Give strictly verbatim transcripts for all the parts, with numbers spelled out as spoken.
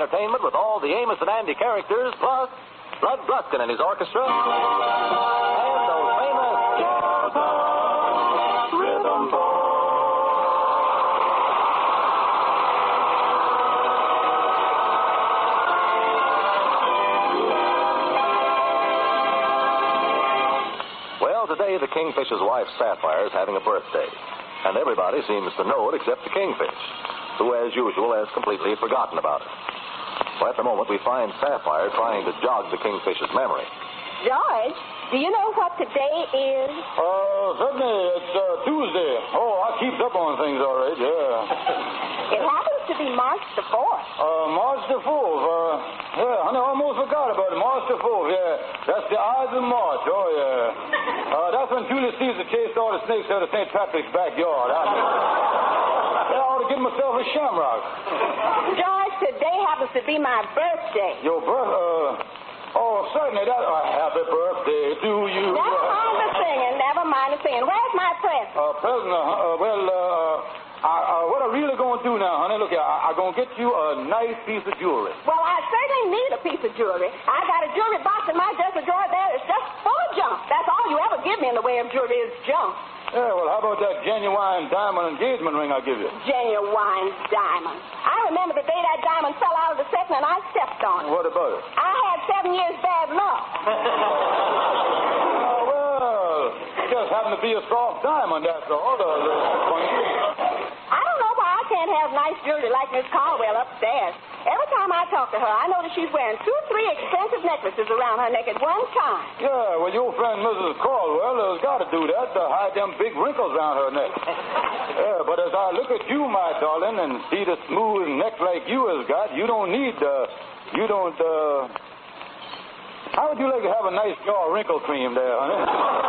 entertainment with all the Amos and Andy characters, plus Bud Bluskin and his orchestra, and those famous Rhythm Boys. Well, today the Kingfish's wife, Sapphire, is having a birthday. And everybody seems to know it except the Kingfish, who, as usual, has completely forgotten about it. Well, at the moment, we find Sapphire trying to jog the Kingfish's memory. George, do you know what today is? Uh, certainly. It's uh, Tuesday. Oh, I keep up on things all right, yeah. It happens to be March the fourth. Uh, March the fourth. Uh, yeah, honey, I almost forgot about it. March the fourth, yeah. That's the Ides of March, oh, yeah. Uh, that's when Julius Caesar chased all the snakes out of Saint Patrick's backyard. I, I ought to give myself a shamrock. George, today happens to be my birthday. Your birth, uh... Oh, certainly. That, uh, happy birthday to you. Never mind the singing. Never mind the singing. Where's my present? Uh, present, uh, uh, well, uh, I, uh, what I really going to do now, honey, look here, I, I'm going to get you a nice piece of jewelry. Well, I certainly need a piece of jewelry. I got a jewelry box in my dresser drawer there. It's just full of junk. That's all you ever give me in the way of jewelry is junk. Yeah, well, how about that genuine diamond engagement ring I give you? Genuine diamond. I remember the day that diamond fell out of the setting and I stepped on it. What about it? I had seven years bad luck. Oh, well, it just happened to be a soft diamond, that's all. The, the funny thing. I don't know why I can't have nice jewelry like Miss Caldwell upstairs. Every time I talk to her, I notice she's wearing two, three expensive necklaces around her neck at one time. Yeah, well, your friend Missus Caldwell has got to do that to hide them big wrinkles around her neck. Yeah, but as I look at you, my darling, and see the smooth neck like you has got, you don't need, uh, you don't, uh... How would you like to have a nice jaw wrinkle cream there, honey?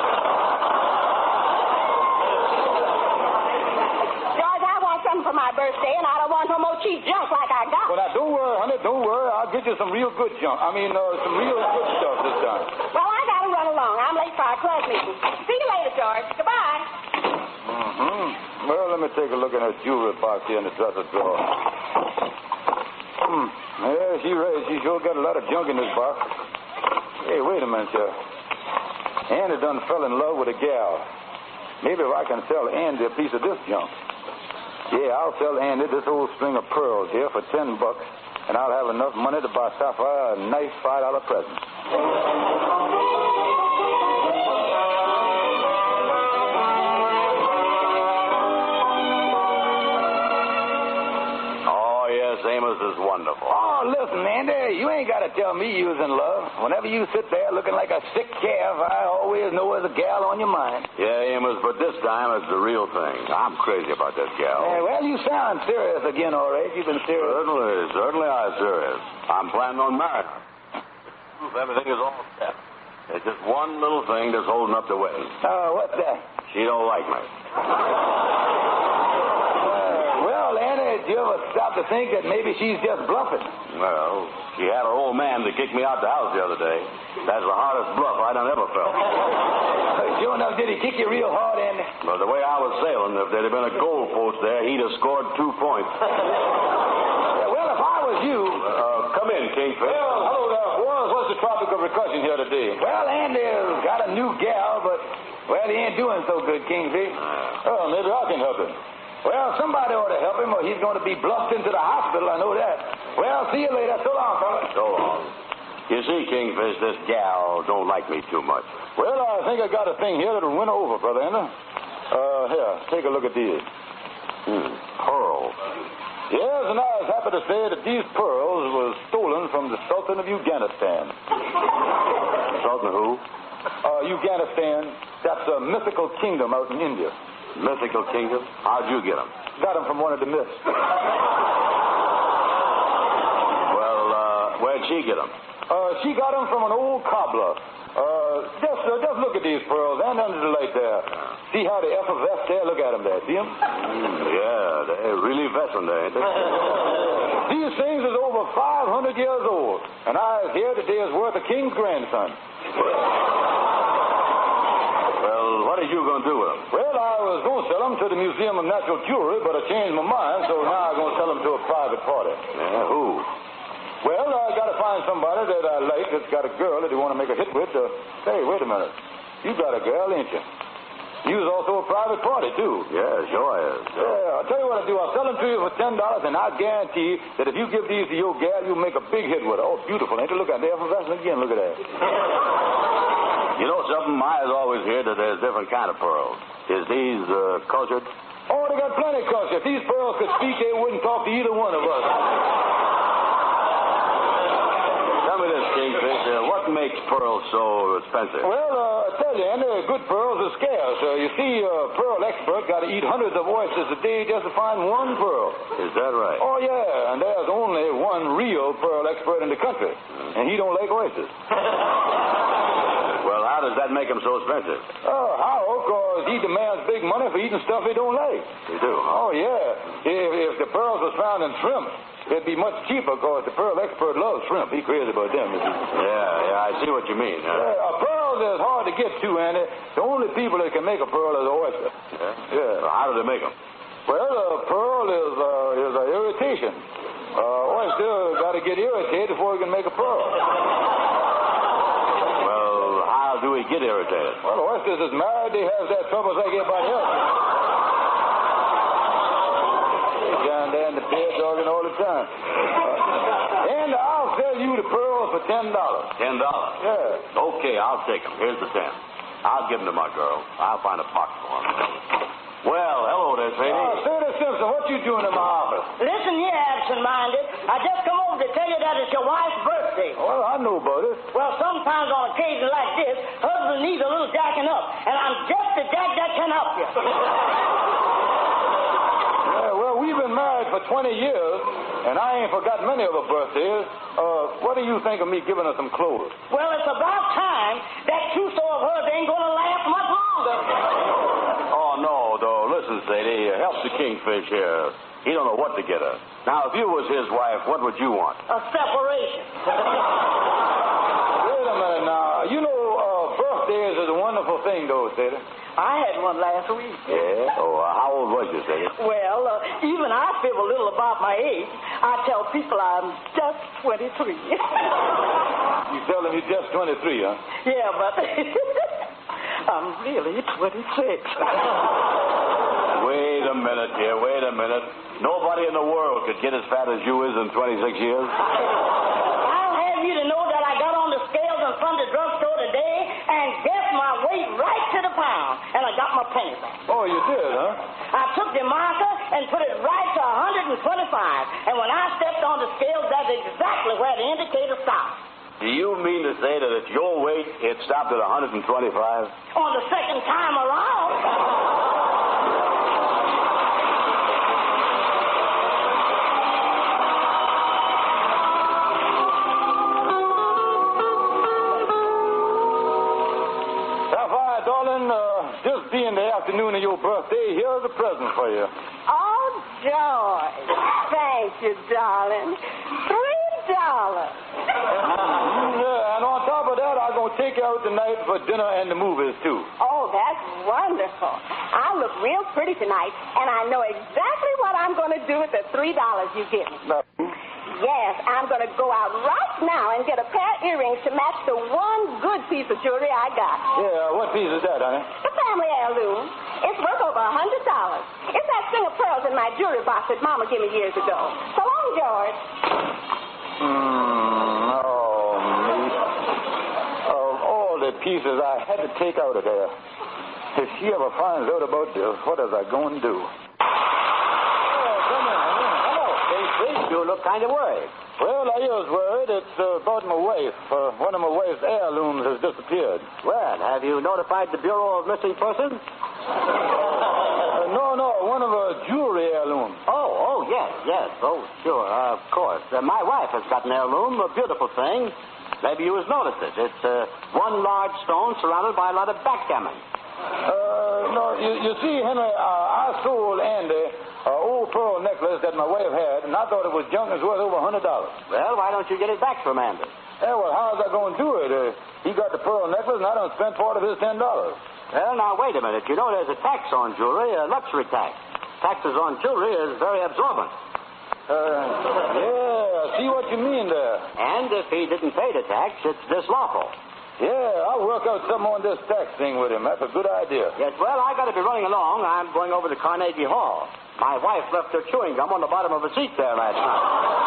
For my birthday, and I don't want no more cheap junk like I got. Well, now, don't worry, honey, don't worry. I'll get you some real good junk. I mean, uh, some real good stuff this time. Well, I gotta run along. I'm late for our club meeting. See you later, George. Goodbye. Mm-hmm. Well, let me take a look in her jewelry box here in the dresser drawer. Hmm. Yeah, she right. She sure got a lot of junk in this box. Hey, wait a minute, sir. Andy done fell in love with a gal. Maybe if I can sell Andy a piece of this junk. Yeah, I'll sell Andy this old string of pearls here for ten bucks, and I'll have enough money to buy Sapphire a nice five dollar present. Oh, yes, Amos is wonderful. Oh, listen, Andy, you ain't got to tell me you was in love. Whenever you sit there looking like a sick calf, I always know there's a gal on your mind. Yeah, Amos, but this time it's the real thing. I'm crazy about that gal. Yeah, well, you sound serious again, all right. You've been serious. Certainly, certainly I'm serious. I'm planning on marrying her. Everything is all set. There's just one little thing that's holding up the wedding. Oh, what's that? She don't like me. Well, Andy, did you ever stop to think that maybe she's just bluffing? Well, she had her old man to kick me out the house the other day. That's the hardest bluff I done ever felt. Sure enough, did he kick you real hard, Andy? Well, the way I was sailing, if there'd have been a goal post there, he'd have scored two points. Yeah, well, if I was you... Uh, come in, Kingfish. Well, hello there, boys. What's the topic of discussion here today? Well, Andy's got a new gal, but, well, he ain't doing so good, Kingfish. Uh, oh, maybe I can help him. Well, somebody ought to help him, or he's going to be bluffed into the hospital, I know that. Well, see you later. So long, fella. So long. You see, Kingfish, this gal don't like me too much. Well, I think I got a thing here that'll win over, Brother Andy. Uh, here, take a look at these. Hmm, pearls. Yes, and I was happy to say that these pearls were stolen from the Sultan of Afghanistan. Sultan who? Uh, Afghanistan. That's a mythical kingdom out in India. Mythical kingdom? How'd you get them? Got them from one of the myths. Well, uh, where'd she get them? Uh, she got them from an old cobbler. Uh, just, uh, just look at these pearls and under the light there. See how they effervesce there? Look at them there. See them? Mm, yeah, they're really vessing there, ain't they? These things is over five hundred years old, and I hear that they is worth a king's grandson. Well, what are you going to do with them? Well, I was going to sell them to the Museum of Natural Jewelry, but I changed my mind, so now I'm going to sell them to a private party. Yeah, who? Well, I got to find somebody that I like that's got a girl that you want to make a hit with. Uh, hey, wait a minute. You got a girl, ain't you? You was also a private party, too. Yeah, sure is. Yeah, I'll tell you what I'll do. I'll sell them to you for ten dollars, and I'll guarantee that if you give these to your gal, you'll make a big hit with her. Oh, beautiful, ain't it? Look at that. They're effervescent again. Look at that. You know something? I has always heard that there's different kind of pearls. Is these uh, cultured? Oh, they got plenty of culture. If these pearls could speak, they wouldn't talk to either one of us. Tell me this, Kingfish. Uh, what makes pearls so expensive? Well, uh, I tell you, and uh, good pearls are scarce. Uh, you see, a uh, pearl expert got to eat hundreds of oysters a day just to find one pearl. Is that right? Oh, yeah, and there's only one real pearl expert in the country, and he don't like oysters. Well, how does that make him so expensive? Oh, how? Because he demands big money for eating stuff he don't like. You do? Oh, yeah. If, if the pearls was found in shrimp, it'd be much cheaper because the pearl expert loves shrimp. He crazy about them. You see. Yeah, yeah, I see what you mean. Huh? Yeah, a pearl is hard to get to, Andy. The only people that can make a pearl is an oyster. Yeah? Yeah. Well, how do they make them? Well, a pearl is uh, is an irritation. Uh, oyster got to get irritated before he can make a pearl. Well, how do we get irritated? Well, oysters is married. They have that trouble like everybody else. They down there in the bed dogging all the time. Uh, and I'll sell you the pearls for ten dollars. Ten dollars? Yeah. Okay, I'll take them. Here's the ten. I'll give them to my girl. I'll find a pocket for them. Well, hello there, Sadie. Oh, Sadie Simpson, what you doing in my office? Listen here, absent-minded. I just come over to tell you that it's your wife's birthday. Well, I know about it. Well, sometimes on occasions like this, husband needs a little jacking up, and I'm just the jack that can help you. Yeah, well, we've been married for twenty years, and I ain't forgot many of her birthdays. Uh, what do you think of me giving her some clothes? Well, it's about time. That trousseau of hers ain't going to last much longer. Oh, no, though. Listen, Sadie, help the Kingfish here. He don't know what to get her. Now, if you was his wife, what would you want? A separation. Wait a minute now. You know, uh, birthdays is a wonderful thing, though, Sadie. I had one last week. Yeah? Oh, uh, how old was you, Sadie? Well, uh, even I feel a little about my age. I tell people I'm just twenty-three. You tell them you're just twenty-three, huh? Yeah, but I'm really twenty-six. Wait a minute, dear. Wait a minute. Nobody in the world could get as fat as you is in twenty-six years. I'll have you to know that I got on the scales in front of the drugstore today and guessed my weight right to the pound. And I got my penny back. Oh, you did, huh? I took the marker and put it right to one hundred twenty-five. And when I stepped on the scales, that's exactly where the indicator stopped. Do you mean to say that at your weight, it stopped at one hundred twenty-five? On the second time around. Sapphire, darling, uh, just being the afternoon of your birthday, here's a present for you. Oh, George. Thank you, darling. Three dollars. Yeah, and on top of that, I'm going to take you out tonight for dinner and the movies, too. Oh, that's wonderful. I look real pretty tonight, and I know exactly what I'm going to do with the three dollars you give me. Now, Yes, I'm going to go out right now and get a pair of earrings to match the one good piece of jewelry I got. yeah, what piece is that, honey? The family heirloom. It's worth over a hundred dollars. It's that string of pearls in my jewelry box that Mama gave me years ago. So long, George. Hmm, oh, me. Of all the pieces I had to take out of there, if she ever finds out about this, what is I going to do? You look kind of worried. Well, I was worried. It's uh, about my wife. Uh, one of my wife's heirlooms has disappeared. Well, have you notified the Bureau of Missing Persons? Uh, no, no, one of her jewelry heirlooms. Oh, oh, yes, yes. Oh, sure, uh, of course. Uh, my wife has got an heirloom, a beautiful thing. Maybe you has noticed it. It's uh, one large stone surrounded by a lot of backgammon. Uh, no, you, you see, Henry, uh, I sold Andy an old pearl necklace that my wife had, and I thought it was junk and was worth over a hundred dollars. Well, why don't you get it back from Andy? Yeah, well, how's I going to do it? Uh, he got the pearl necklace, and I done spent part of his ten dollars. Well, now, wait a minute. You know there's a tax on jewelry, a luxury tax. Taxes on jewelry is very absorbent. Uh, yeah, I see what you mean there. And if he didn't pay the tax, it's dislawful. Yeah, I'll work out something on this tax thing with him. That's a good idea. Yes, well, I got to be running along. I'm going over to Carnegie Hall. My wife left her chewing gum on the bottom of a seat there last night.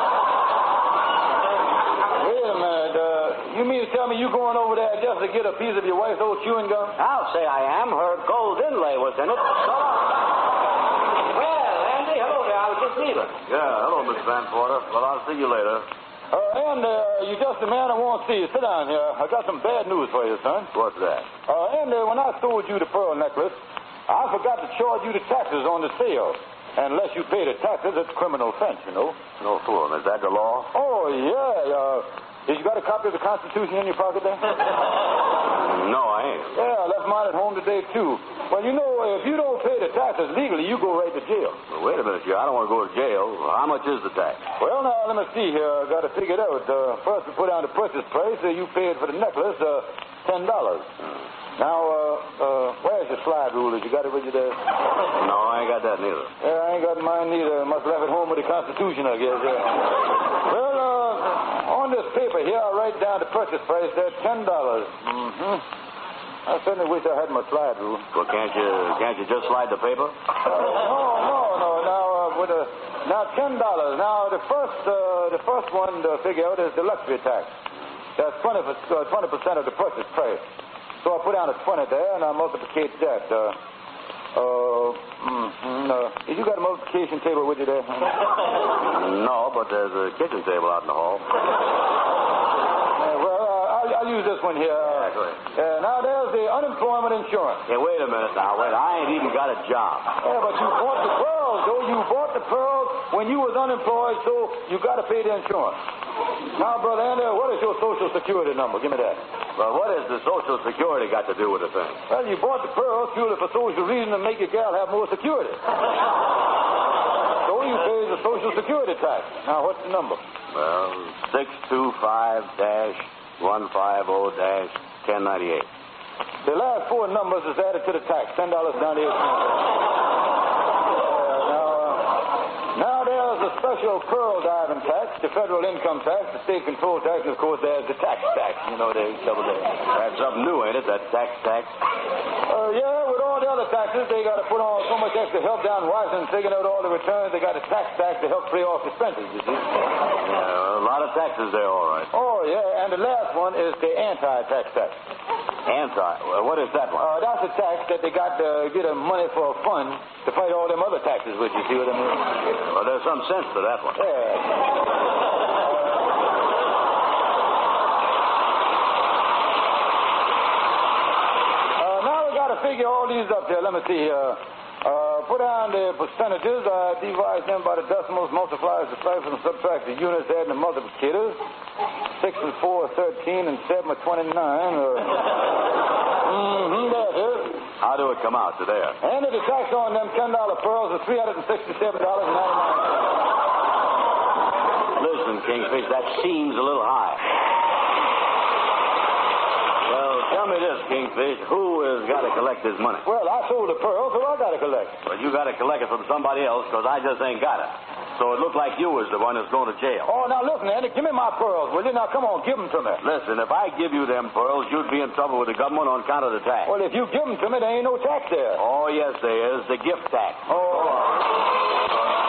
Wait a minute. Uh, you mean to tell me you going over there just to get a piece of your wife's old chewing gum? I'll say I am. Her gold inlay was in it. So long. Well, Andy, hello there. I was just leaving. Yeah, hello, Miss Van Porter. Well, I'll see you later. Uh, and uh, you just the man I want to see you. Sit down here. I got some bad news for you, son. What's that? Uh, and uh, when I sold you the pearl necklace, I forgot to charge you the taxes on the sale. And unless you pay the taxes, it's criminal offense, you know. No fool. Is that the law? Oh, yeah. Uh, did you got a copy of the Constitution in your pocket there? No, I ain't. Yeah, I left mine at home today, too. Well, you know, if you don't pay the taxes legally, you go right to jail. Well, wait a minute, you. I don't want to go to jail. How much is the tax? Well, now, let me see here. I got to figure it out. Uh, first, we put down the purchase price. Uh, you paid for the necklace, uh, ten dollars. Now, uh, uh, where's your slide rule? You got it with you there? No, I ain't got that neither. Yeah, I ain't got mine neither. Must have left it home with the Constitution, I guess. Yeah. Well, uh, on this paper here, I write down the purchase price there, ten dollars. Mm-hmm. I certainly wish I had my slide rule. Well, can't you can't you just slide the paper? Uh, no, no, no. Now, uh, with a now ten dollars. Now, the first uh, the first one to figure out is the luxury tax. That's twenty percent of the purchase price. So I put down a twenty there, and I multiplicate that. Uh, uh, mm, uh, you got a multiplication table with you there? No, but there's a kitchen table out in the hall. Uh, well, uh, I'll, I'll use this one here. Yeah, go ahead. Uh, now, there's the unemployment insurance. Hey, wait a minute now. Wait, I ain't even got a job. Yeah, but you bought the pearls, though. You bought the pearls when you was unemployed, so you got to pay the insurance. Now, Brother Andy, what is your Social Security number? Give me that. Well, what has the Social Security got to do with the thing? Well, you bought the pearls purely for social reason to make your gal have more security. So you pay the Social Security tax. Now, what's the number? Well, six two five dash one five zero dash ten ninety eight. The last four numbers is added to the tax, ten dollars and ninety-eight cents. Now, there's a special pearl diving tax, the federal income tax, the state control tax, and, of course, there's the tax tax. You know, they double there. That's something new, ain't it, that tax tax? Uh, yeah, with all the other taxes, they got to put on so much extra help down Washington taking out all the returns. They got a tax tax to help pay off expenses, you see. Yeah, a lot of taxes there, all right. Oh, yeah, and the last one is the anti-tax tax. Anti? Well, what is that one? Uh, that's a tax that they got to get a money for a fund to fight all them other taxes with, you see what I mean? Well, there's some sense to that one. Yeah. Uh, now we got to figure all these up here. Let me see here. Uh, put down the percentages. I divide them by the decimals, multiply the cipher, and subtract the units, add the multiplicators. Six and four are thirteen, and seven are twenty-nine. Uh, mm-hmm, there it is. How do it come out to there? And the tax on them ten dollar pearls is three hundred sixty-seven dollars and ninety-nine cents. Listen, Kingfish, that seems a little high. Well, tell me this, Kingfish. Who has got to collect this money? Well, I sold the pearls, so I got to collect. Well, you got to collect it from somebody else, because I just ain't got it. So it looked like you was the one that's going to jail. Oh, now listen, Andy, give me my pearls, will you? Now, come on, give them to me. Listen, if I give you them pearls, you'd be in trouble with the government on account of the tax. Well, if you give them to me, there ain't no tax there. Oh, yes, there is. The gift tax. Oh.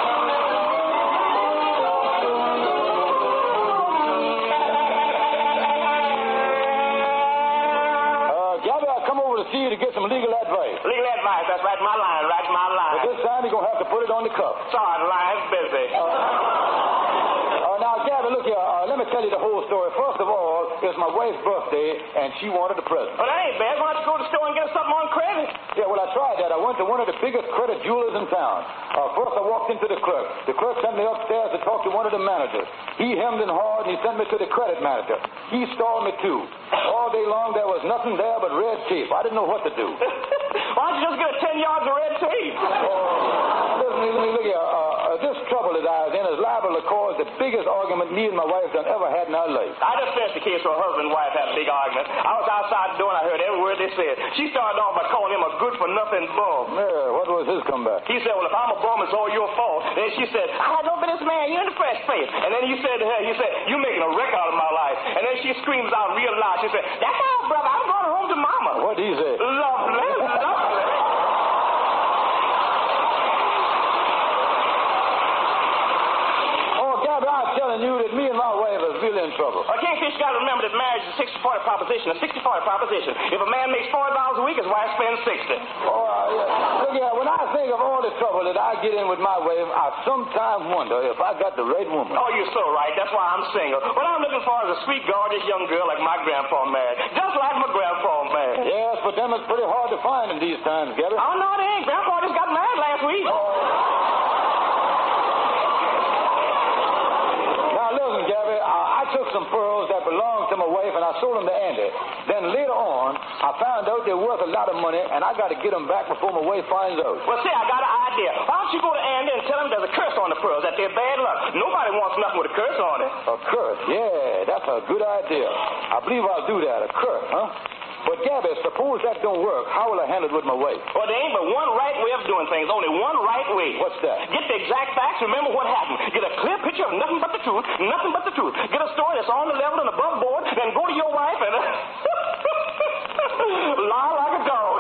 To get some legal advice. Legal advice, that's right, my line, right, my line. But this time you're going to have to put it on the cuff. Sorry, the line's busy. Uh, uh, now, Gabby, look here. Uh, let me tell you the whole story. First of all, it's my wife's birthday, and she wanted a present. Well, that ain't bad. Why don't you go to the store and get her something on credit? Yeah, well, I tried that. I went to one of the biggest credit jewelers in town. Uh, first, I walked into the clerk. The clerk sent me upstairs to talk to one of the managers. He hemmed and hawed, and he sent me to the credit manager. He stalled me, too. All day long, there was nothing there but red tape. I didn't know what to do. Why don't you just get her ten yards of red tape? Oh, listen, listen, look here. Uh, uh, this trouble that I was in is liable to cause the biggest argument me and my wife done ever had in our life. I just finished the case where a husband and wife had a big argument. I was outside the door and I heard every word they said. She started off by calling him a good-for-nothing bum. Yeah, what was his comeback? He said, well, if I'm a bum, it's all your fault. Then she said, I had no business, man. You're in the fresh face. And then he said to her, he said, you're making a wreck out of my life. And then she screams out real loud. She said, that's all, brother. I'm going home to mama. What'd he say? Lovely, lovely. You that me and my wife is really in trouble. I can't you got to remember that marriage is a sixty forty proposition, a sixty forty proposition. If a man makes forty dollars a week, his wife spends sixty. Oh, uh, yeah. Look here, when I think of all the trouble that I get in with my wife, I sometimes wonder if I got the right woman. Oh, you're so right. That's why I'm single. What I'm looking for is a sweet, gorgeous young girl like my grandpa married. Just like my grandpa married. Yes, but them it's pretty hard to find in these times, Gabby. Oh, no, it ain't. Grandpa just got married last week. Oh. I took some pearls that belonged to my wife and I sold them to Andy. Then later on, I found out they're worth a lot of money and I got to get them back before my wife finds out. Well, see, I got an idea. Why don't you go to Andy and tell him there's a curse on the pearls, that they're bad luck. Nobody wants nothing with a curse on it. A curse? Yeah, that's a good idea. I believe I'll do that. A curse, huh? But, Gabby, suppose that don't work. How will I handle it with my wife? Well, there ain't but one right way of doing things. Only one right way. What's that? Get the exact facts. Remember what happened. Get a clear picture of nothing but the truth. Nothing but the truth. Get a story that's on the level and above board. Then go to your wife and lie like a dog.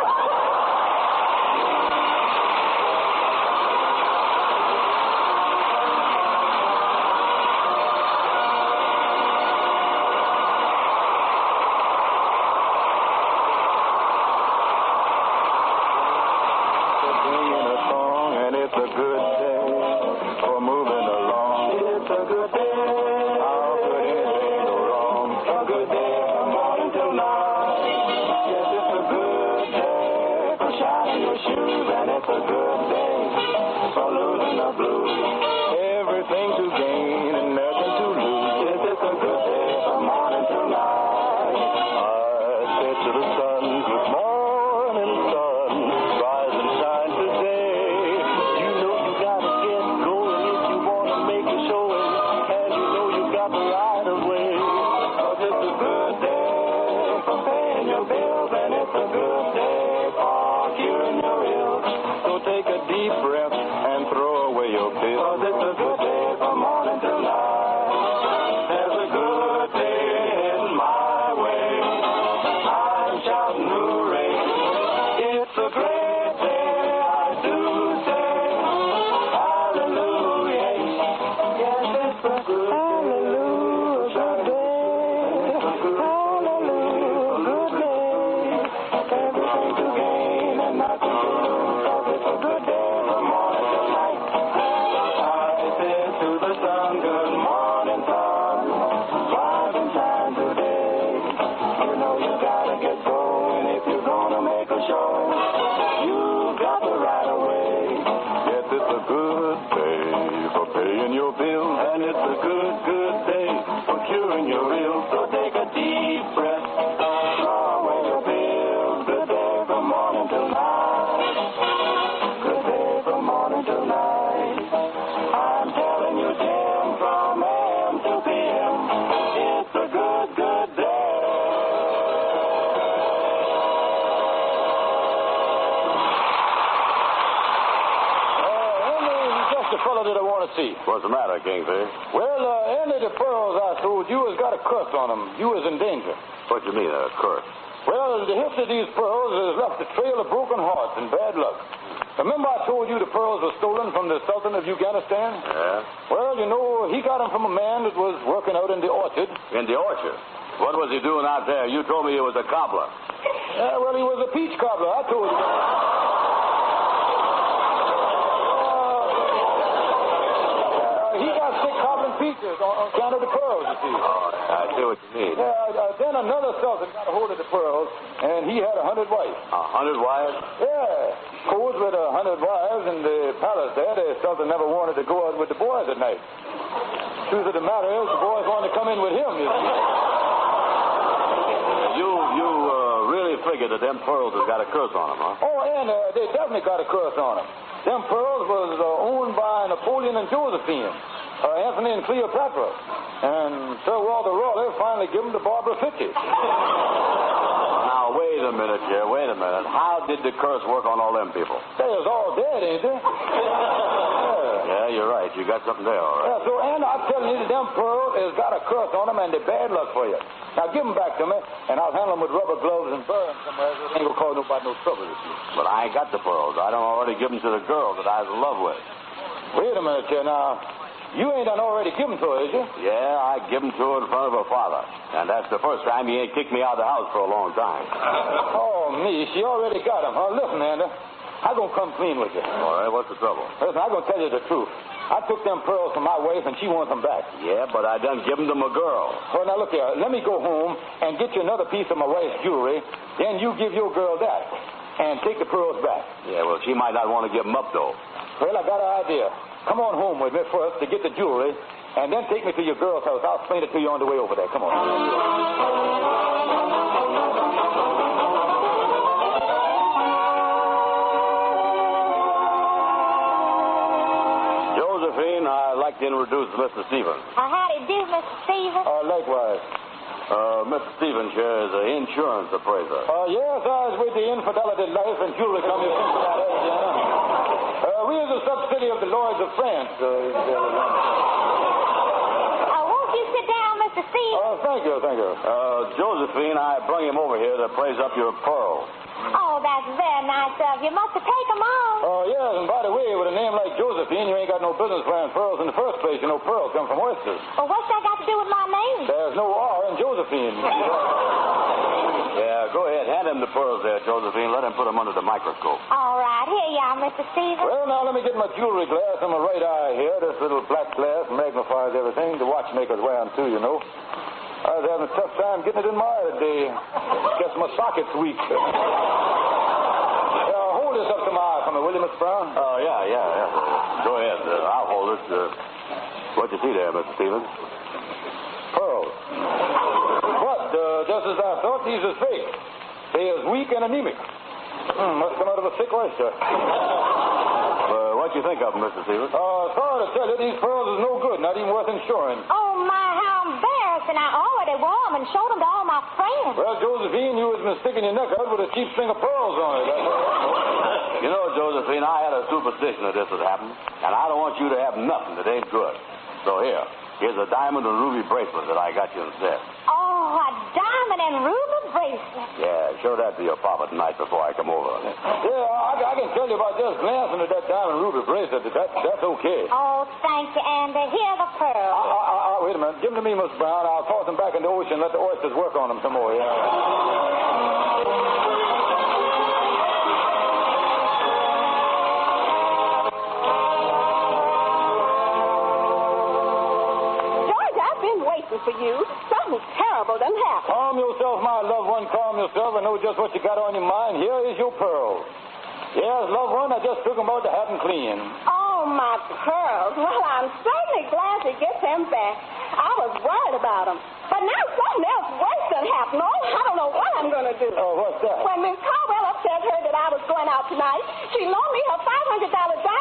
What's the matter, Kingfish? Well, uh, any of the pearls I sold you has got a curse on them. You is in danger. What do you mean, a curse? Well, the history of these pearls has left a trail of broken hearts and bad luck. Remember I told you the pearls were stolen from the Sultan of Afghanistan? Yeah. Well, you know, he got them from a man that was working out in the orchard. In the orchard? What was he doing out there? You told me he was a cobbler. Yeah, well, he was a peach cobbler. I told you that. Peaches on, on account of the pearls, you see. Oh, I see what you mean. Yeah, uh, then another sultan got a hold of the pearls, and he had a hundred wives. A hundred wives? Yeah. Codes with a hundred wives in the palace there. The sultan never wanted to go out with the boys at night. Truth of the matter is, the boys wanted to come in with him, you see. You, you uh, really figured that them pearls has got a curse on them, huh? Oh, and uh, they definitely got a curse on them. Them pearls was uh, owned by Napoleon and Josephine. uh, Anthony and Cleopatra. And Sir Walter Raleigh finally give them to Barbara Fitchie. Now, wait a minute, here. Wait a minute. How did the curse work on all them people? They was all dead, ain't they? Yeah. Yeah, you're right. You got something there, all right. Yeah, so, and I'm telling you, them pearls has got a curse on them, and they're bad luck for you. Now, give them back to me, and I'll handle them with rubber gloves and burn them somewhere so they ain't gonna cause nobody no trouble this year. But I ain't got the pearls. I don't already give them to the girl that I was in love with. Wait a minute, here, now. You ain't done already given to her, is you? Yeah, I give them to her in front of her father. And that's the first time he ain't kicked me out of the house for a long time. Oh, me, she already got them. Huh? Listen, Andy, I'm gonna come clean with you. All right, what's the trouble? Listen, I'm gonna tell you the truth. I took them pearls from my wife, and she wants them back. Yeah, but I done give them to my girl. Well, now, look here. Let me go home and get you another piece of my wife's jewelry. Then you give your girl that and take the pearls back. Yeah, well, she might not want to give them up, though. Well, I got an idea. Come on home with me first to get the jewelry, and then take me to your girl's house. I'll explain it to you on the way over there. Come on. Josephine, I'd like to introduce Mister Stevens. Uh, how do you do, Mister Stevens? Uh, likewise. Uh, Mister Stevens here is an insurance appraiser. Uh, yes, I was with the Infidelity Life and Jewelry Company of Cincinnati, Indiana. Uh, we are the subsidiary of the Lloyds of France. Uh, uh, won't you sit down, Mister Stevens? Oh, thank you, thank you. Uh, Josephine, I bring him over here to appraise up your pearls. Oh, that's very nice of you. Must have taken them all. Oh, yes, and by the way, with a name like Josephine, you ain't got no business flying pearls in the first place. You know, pearls come from oysters. Well, what's that got to do with my name? There's no R in Josephine. Yeah, go ahead. Hand him the pearls there, Josephine. Let him put them under the microscope. All right. Here you are, Mister Stevens. Well, now, let me get my jewelry glass on my right eye here. This little black glass magnifies everything. The watchmakers wear them, too, you know. I was having a tough time getting it in my eye today. Guess my socket's weak. Yeah, hold this up to my eye for me, will you, Mister Brown? Oh, yeah, yeah, yeah. Go ahead. Uh, I'll hold it. Uh, what you see there, Mister Stevens? Pearls. What? Uh, just as I thought, these are fake. They is weak and anemic. Hmm, must come out of a sick oyster. Uh, what you think of them, Mister Stevens? Uh, sorry to tell you, these pearls is no good, not even worth insuring. Oh, my, how embarrassing. I already wore them and showed them to all my friends. Well, Josephine, you was sticking your neck out with a cheap string of pearls on it. You know, Josephine, I had a superstition that this would happen, and I don't want you to have nothing that ain't good. So here, here's a diamond and ruby bracelet that I got you instead. Oh, a diamond and ruby bracelet. Yeah, show that to your papa tonight before I come over. Yeah, I, I can tell you by just glancing at that diamond ruby bracelet that, that that's okay. Oh, thank you, Andy. Here are the pearls. Uh, uh, uh, wait a minute. Give them to me, Miss Brown. I'll toss them back in the ocean and let the oysters work on them some more, yeah. George, I've been waiting for you. Something terrible done happened. Calm yourself, my loved one. Calm yourself. I know just what you got on your mind. Here is your pearl. Yes, loved one, I just took them out to have them clean. Oh, my pearls. Well, I'm certainly glad to get them back. I was worried about them. But now something else worse done happened. Oh, I don't know what I'm going to do. Oh, what's that? When Miss Caldwell upstairs heard that I was going out tonight, she loaned me her five hundred dollars